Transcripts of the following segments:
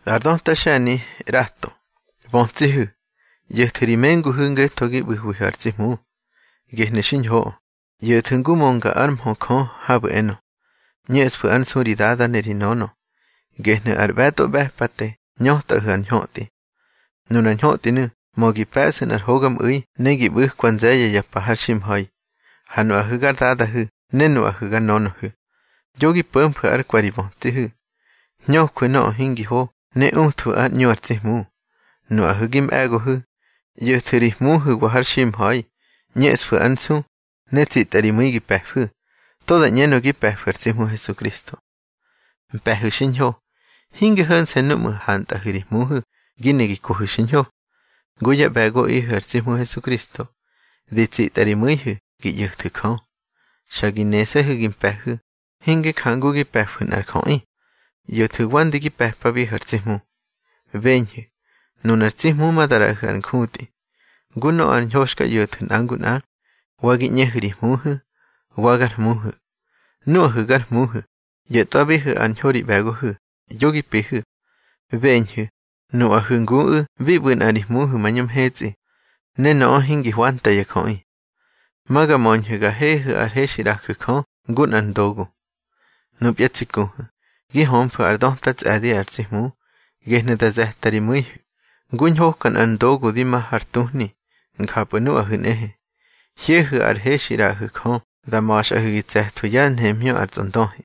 Ardon tashani rato. Bontihu. Yehtirimengu hunge togi wihuhartimu. Gehneshin ho. Yetungu monga arm hokon habu eno. Nyes fu ansuridada nerinono. Gehne arbeto behpate. Nyohta han nhoti. Nuna nhoti nu. Mogi pesen ar hogam ui. Negi buh kwanzaya ya pahashim hoi. Hanu ahugar dada hu. Nenu ahugar nono hu. Yogi pumpu ar kwaribontihu. Nyohku no hingi ho. Ne tu at nyortimu. No ahugim ego hu. Yeturihmu hu waharshim hoi. Nyes fu ansu. Netsit arimigi pehu. Toda nyeno gi pehvertimu Jesucristo. Pehu shinho. Hingi hun senumu hanta hurihmu hu. Ginegi kuhu shinho. Guya bego i hertimu Jesucristo. Ditsit arimuihu. Gi yuhtukon. Shaginese hugim pehu. Hingi kangu gi pehun arkoi. Yotuwan digi pehpa vi hertimu. Venhu. Nunartimu madarahu ankuti. Guno an hoshka yotun anguna. Wagi nyehurihmuhu. Wagarmuhu. Nuhugarmuhu. Yetabihu an hori begohu. Yogi pihu. Venhu. Nu ahungu vibun arihmuhu manyam hetsi. Neno hingi wanta yakoi. Maga monhu gahehu arheshiraku kon. Gun an dogu. Nubiatsikuhu. Gihom fu ardontats adi arsimu. Gehne da zehtarimuihu. Gunhokan an dogu dima hartuhni. Nkapunu ahunehe. Hiehu arheshiraku kon. Da mash ahugitsehtu yan hemyo arzondohi.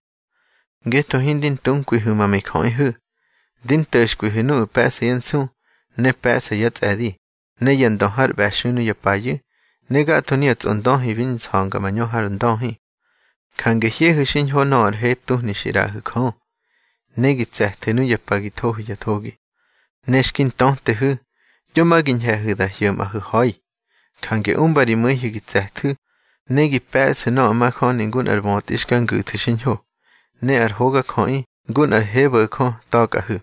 Geto hindin tunkuihu mamikoihu. Din tashkuihu nu pesa yansu. Ne pesa yats adi. Ne yandohar bashunu yapayu. Ne gatoni atzondohi vins honga manyo harandohi. Kange hiehu shinho no arhetuhni shiraku kon. Negitsehtu yapagi tohu yatogi. Neshkin tontehu. Yomagin hehu da yomahu hoi. Kange umbari muihu gitsehtu. Negi pesa no amakon ningun arvotishkan gutu shinho. Ne arhoga koi. Gun arheba kon togahu.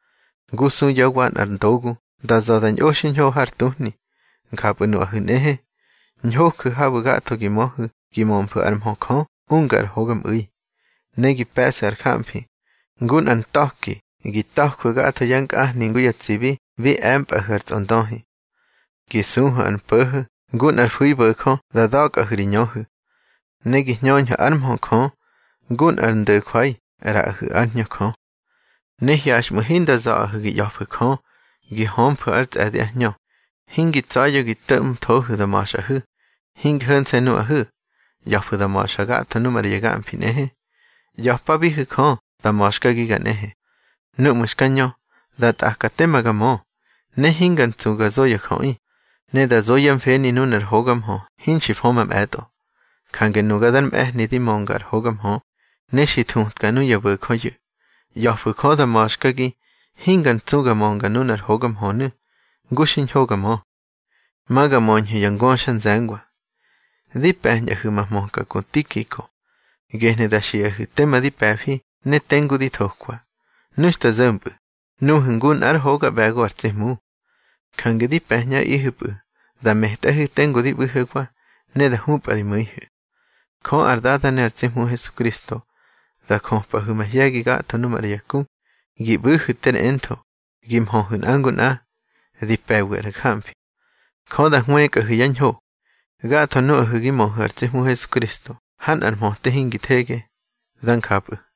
Gusu yawan arndogu. Da zodan yoshinho hartuhni. Nkapunu ahunehe. Nyoku habu gato gimohu. Gimompu armhokon. Ungar hogam ui. Negi pesa arkampi. Gun an toki. Gitoku gato yank ninguya tsibi. Vi amp aherts ondohi. Gisuhu an puhu. Gun ar fuibo kon. Da dog ahurinyohu. Negi nyonha armhokon. Gun ar ndekwai. Arahu anyokon. Nehiash muhinda za ahugi yofu kon. Gihompu arts adi anyo. Hingi tsayo gitum tohu da mashahu. Hing hun senu ahu. Yofu da mashagat numar yagan pinehe. Yopabihu kon. Da moshka giganehe. Nu mushkanyo. Da takatemaga mo. Ne hingan tsuga zoya koi. Ne da zoyam feni nunar hogam ho. Hinshif homam eto. Kange nugadan nidi mongar hogam ho. Ne shitunkanu yabu koyu. Yofu ko da moshka gi. Hingan tsuga monga nunar hogam ho nu. Gushin hogam ho. Maga monyu yangonshan zangwa. Di pehnya huma monka kuntikiko. Gehne da shiyahu tema di pefi. Ne tengu di tokwa. Nushta zambu. Nuhungun ar hoga bego artimu. Kange di pehnya ihupu. Da mehtahu tengu di buhugwa. Ne da hupari muihu. Kon ardada ne artimu Jesucristo. Da kompa humahyagi gato numar yakum. Gibuhu ten ento. Gimhohun angun a. Di pewe rakampi. Kon da hueka huyanho. Gato no hugimohu artimu Jesucristo. Han armote hingitege. Dan kapu.